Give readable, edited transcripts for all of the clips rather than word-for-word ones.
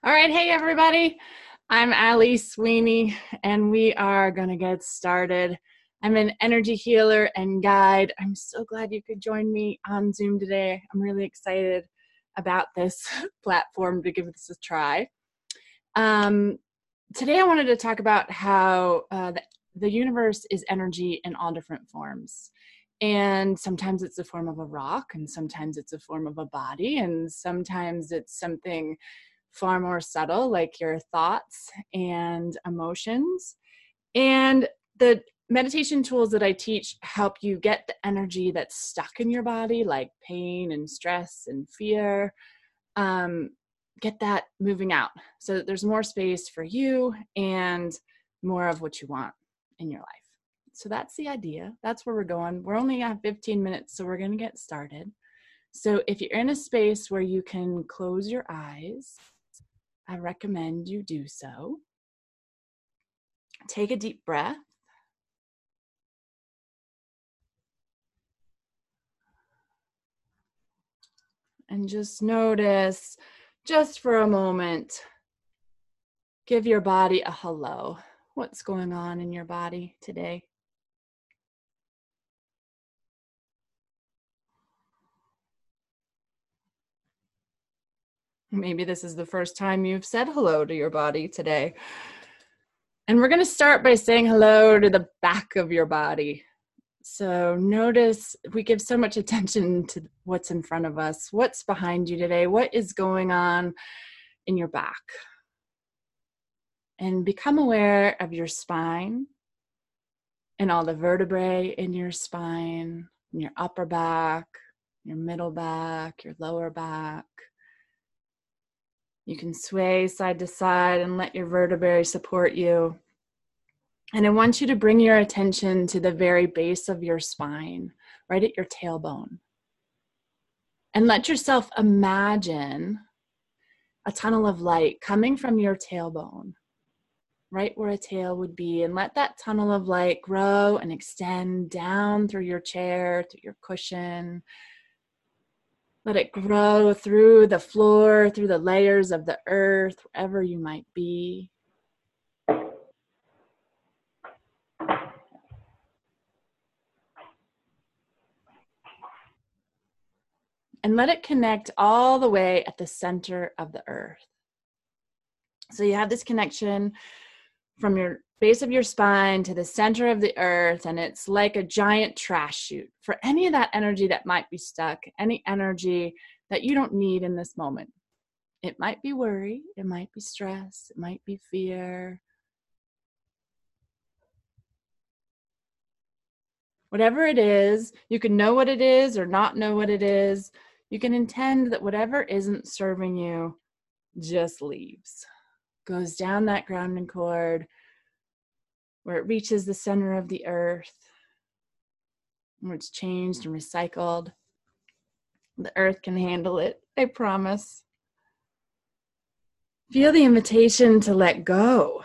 All right, hey everybody. I'm Allie Sweeney, and we are going to get started. I'm an energy healer and guide. I'm so glad you could join me on Zoom today. I'm really excited about this platform to give this a try. Today I wanted to talk about how the universe is energy in all different forms. And sometimes it's a form of a rock, and sometimes it's a form of a body, and sometimes it's something far more subtle, like your thoughts and emotions. And the meditation tools that I teach help you get the energy that's stuck in your body, like pain and stress and fear, get that moving out so that there's more space for you and more of what you want in your life. So that's the idea. That's where we're going. We're only at 15 minutes, so we're going to get started. So if you're in a space where you can close your eyes, I recommend you do so. Take a deep breath. And just notice, just for a moment, give your body a hello. What's going on in your body today? Maybe this is the first time you've said hello to your body today. And we're going to start by saying hello to the back of your body. So notice, we give so much attention to what's in front of us. What's behind you today? What is going on in your back? And become aware of your spine and all the vertebrae in your spine, in your upper back, your middle back, your lower back. You can sway side to side and let your vertebrae support you. And I want you to bring your attention to the very base of your spine, right at your tailbone. And let yourself imagine a tunnel of light coming from your tailbone, right where a tail would be, and let that tunnel of light grow and extend down through your chair, through your cushion. Let it grow through the floor, through the layers of the earth, wherever you might be. And let it connect all the way at the center of the earth. So you have this connection from your base of your spine to the center of the earth, and it's like a giant trash chute for any of that energy that might be stuck, any energy that you don't need in this moment. It might be worry, it might be stress, it might be fear. Whatever it is, you can know what it is or not know what it is. You can intend that whatever isn't serving you just leaves, goes down that grounding cord where it reaches the center of the earth, where it's changed and recycled. The earth can handle it, I promise. Feel the invitation to let go.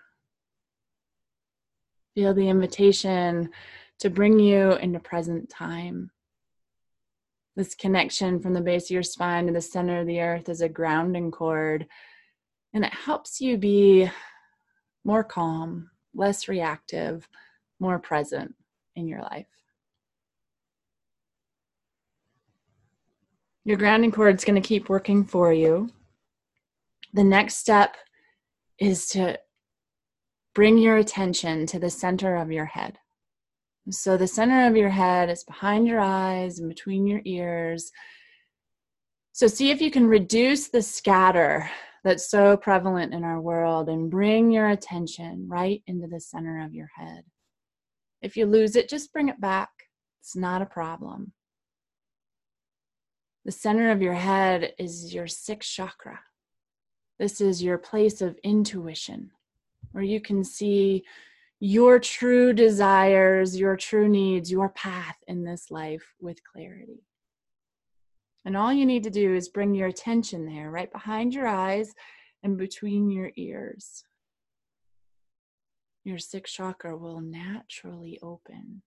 Feel the invitation to bring you into present time. This connection from the base of your spine to the center of the earth is a grounding cord, and it helps you be more calm, less reactive, more present in your life. Your grounding cord is going to keep working for you. The next step is to bring your attention to the center of your head. So the center of your head is behind your eyes and between your ears. So see if you can reduce the scatter that's so prevalent in our world and bring your attention right into the center of your head. If you lose it, just bring it back. It's not a problem. The center of your head is your sixth chakra. This is your place of intuition, where you can see your true desires, your true needs, your path in this life with clarity. And all you need to do is bring your attention there, right behind your eyes and between your ears. Your sixth chakra will naturally open.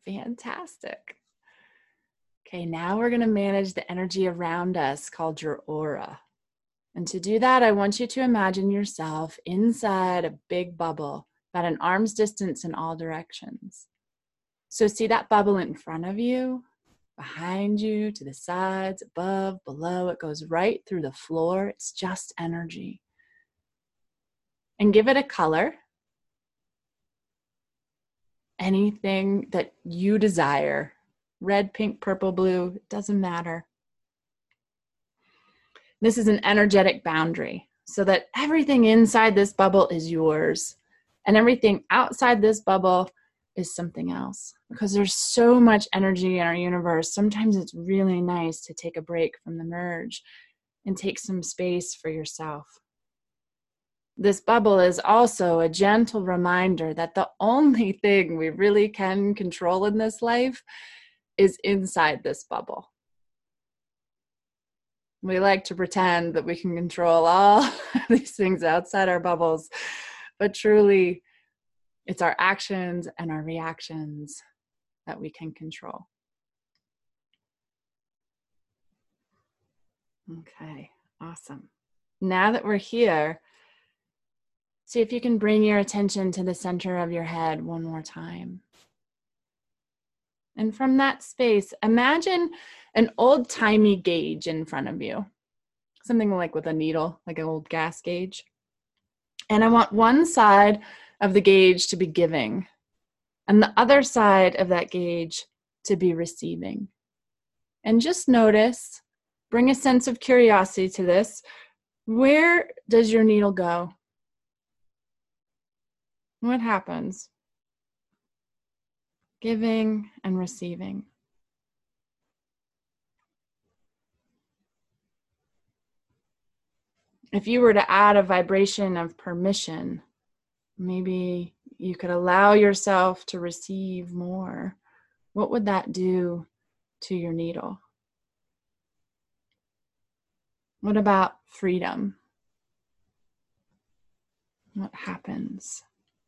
Fantastic. Okay, now we're going to manage the energy around us called your aura. And to do that, I want you to imagine yourself inside a big bubble, about an arm's distance in all directions. So see that bubble in front of you, behind you, to the sides, above, below. It goes right through the floor. It's just energy. And give it a color. Anything that you desire. Red, pink, purple, blue, it doesn't matter. This is an energetic boundary so that everything inside this bubble is yours and everything outside this bubble is something else. Because there's so much energy in our universe, sometimes it's really nice to take a break from the merge and take some space for yourself. This bubble is also a gentle reminder that the only thing we really can control in this life is inside this bubble. We like to pretend that we can control all these things outside our bubbles, but truly, it's our actions and our reactions that we can control. Okay, awesome. Now that we're here, see if you can bring your attention to the center of your head one more time. And from that space, imagine an old-timey gauge in front of you. Something like with a needle, like an old gas gauge. And I want one side of the gauge to be giving, and the other side of that gauge to be receiving. And just notice, bring a sense of curiosity to this. Where does your needle go? What happens? Giving and receiving. If you were to add a vibration of permission, maybe you could allow yourself to receive more. What would that do to your needle? What about freedom? What happens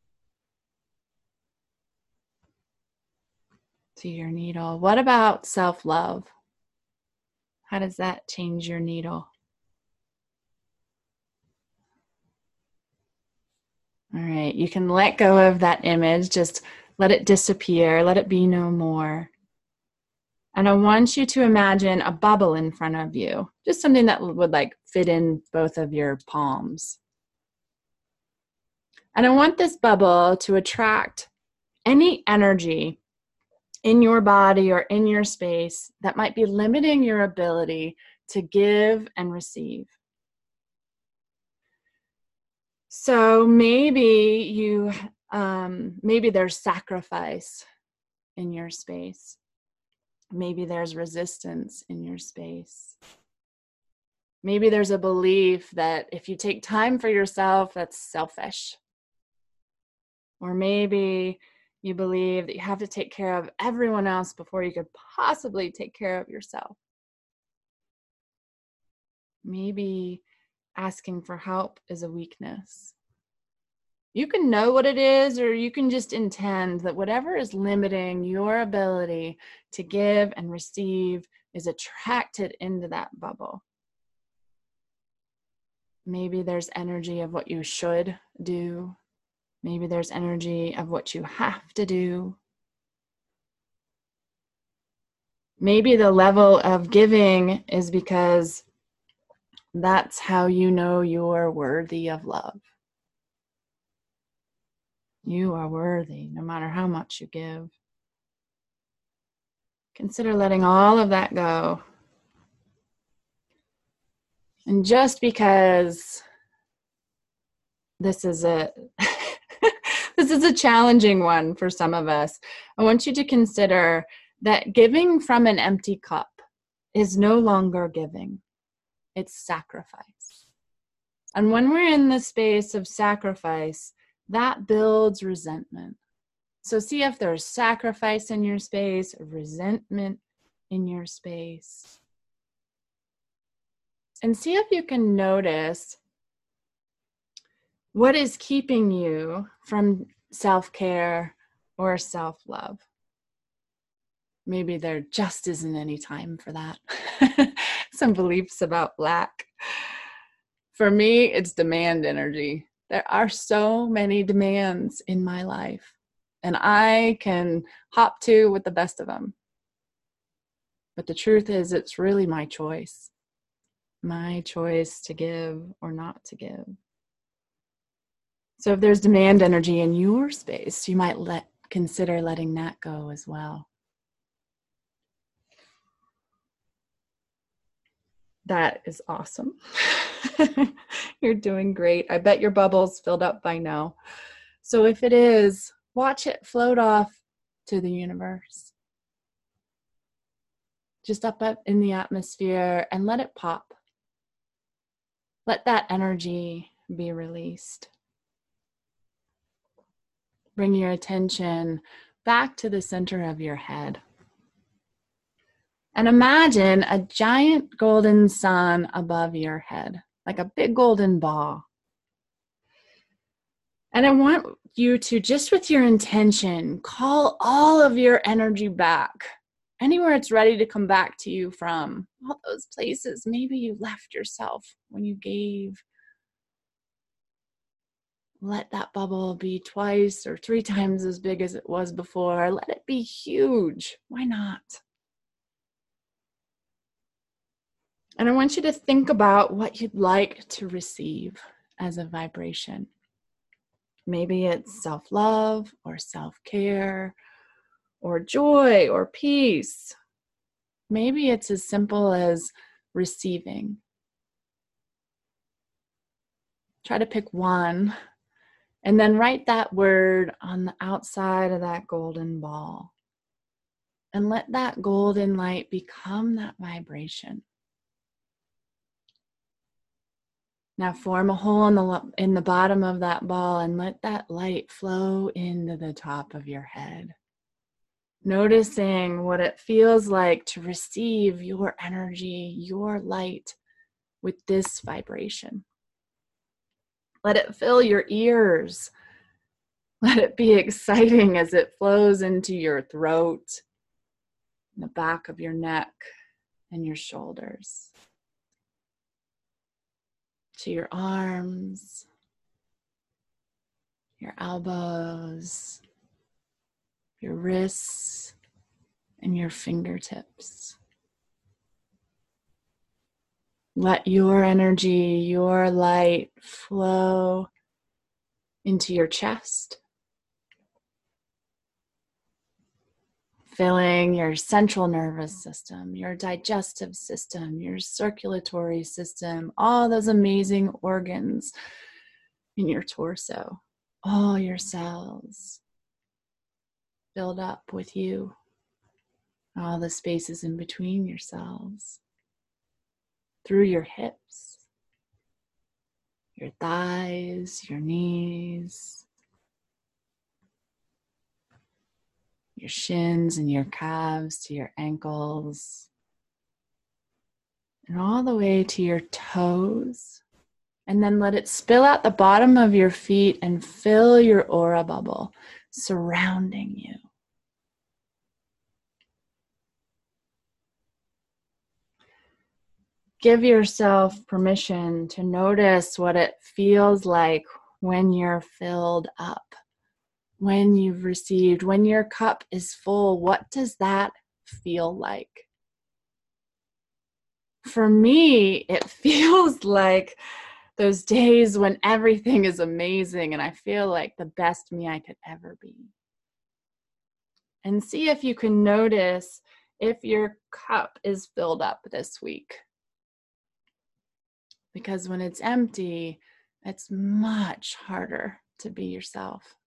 to your needle? What about self-love? How does that change your needle? All right, you can let go of that image, just let it disappear, let it be no more. And I want you to imagine a bubble in front of you, just something that would like fit in both of your palms. And I want this bubble to attract any energy in your body or in your space that might be limiting your ability to give and receive. So maybe maybe there's sacrifice in your space. Maybe there's resistance in your space. Maybe there's a belief that if you take time for yourself, that's selfish. Or maybe you believe that you have to take care of everyone else before you could possibly take care of yourself. Maybe asking for help is a weakness. You can know what it is, or you can just intend that whatever is limiting your ability to give and receive is attracted into that bubble. Maybe there's energy of what you should do. Maybe there's energy of what you have to do. Maybe the level of giving is because that's how you know you're worthy of love. You are worthy no matter how much you give. Consider letting all of that go. And just because this is a this is a challenging one for some of us, I want you to consider that giving from an empty cup is no longer giving. It's sacrifice. And when we're in the space of sacrifice, that builds resentment. So see if there's sacrifice in your space, resentment in your space. And see if you can notice what is keeping you from self-care or self-love. Maybe there just isn't any time for that. Some beliefs about lack. For me, it's demand energy. There are so many demands in my life, and I can hop to with the best of them. But the truth is, it's really my choice to give or not to give. So if there's demand energy in your space, you might consider letting that go as well. That is awesome. You're doing great. I bet your bubble's filled up by now. So if it is, watch it float off to the universe. Just up in the atmosphere, and let it pop. Let that energy be released. Bring your attention back to the center of your head. And imagine a giant golden sun above your head, like a big golden ball. And I want you to, just with your intention, call all of your energy back. Anywhere it's ready to come back to you from. All those places maybe you left yourself when you gave. Let that bubble be 2 or 3 times as big as it was before. Let it be huge. Why not? And I want you to think about what you'd like to receive as a vibration. Maybe it's self-love or self-care or joy or peace. Maybe it's as simple as receiving. Try to pick one and then write that word on the outside of that golden ball. And let that golden light become that vibration. Now form a hole in the bottom of that ball and let that light flow into the top of your head. Noticing what it feels like to receive your energy, your light with this vibration. Let it fill your ears. Let it be exciting as it flows into your throat, the back of your neck, and your shoulders. To your arms, your elbows, your wrists, and your fingertips. Let your energy, your light flow into your chest, filling your central nervous system, your digestive system, your circulatory system, all those amazing organs in your torso, all your cells filled up with you, all the spaces in between your cells, through your hips, your thighs, your knees, your shins and your calves to your ankles, and all the way to your toes. And then let it spill out the bottom of your feet and fill your aura bubble surrounding you. Give yourself permission to notice what it feels like when you're filled up. When you've received, when your cup is full, what does that feel like? For me, it feels like those days when everything is amazing and I feel like the best me I could ever be. And see if you can notice if your cup is filled up this week. Because when it's empty, it's much harder to be yourself.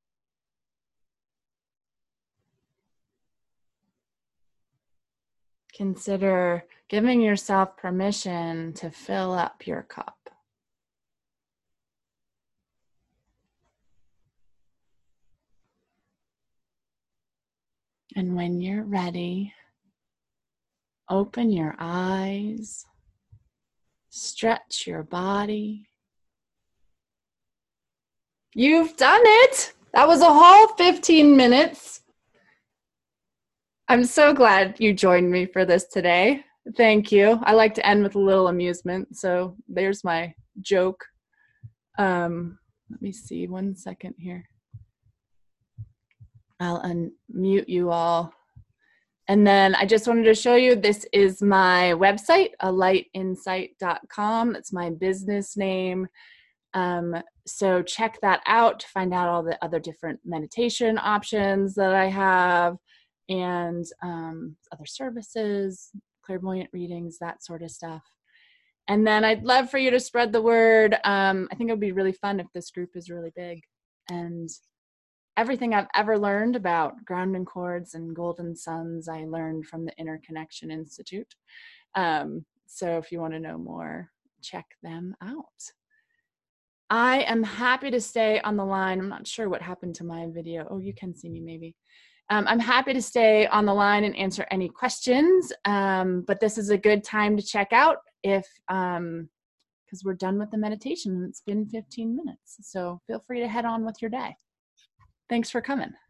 Consider giving yourself permission to fill up your cup. And when you're ready, open your eyes, stretch your body. You've done it! That was a whole 15 minutes. I'm so glad you joined me for this today. Thank you. I like to end with a little amusement. So there's my joke. Let me see 1 second here. I'll unmute you all. And then I just wanted to show you, this is my website, alightinsight.com. It's my business name. So check that out to find out all the other different meditation options that I have, and other services, clairvoyant readings, that sort of stuff. And then I'd love for you to spread the word. I think it would be really fun if this group is really big. And everything I've ever learned about grounding cords and golden suns, I learned from the Interconnection Institute. So if you want to know more, check them out. I am happy to stay on the line. I'm not sure what happened to my video. Oh, you can see me maybe. I'm happy to stay on the line and answer any questions, but this is a good time to check out if, because we're done with the meditation. It's been 15 minutes, so feel free to head on with your day. Thanks for coming.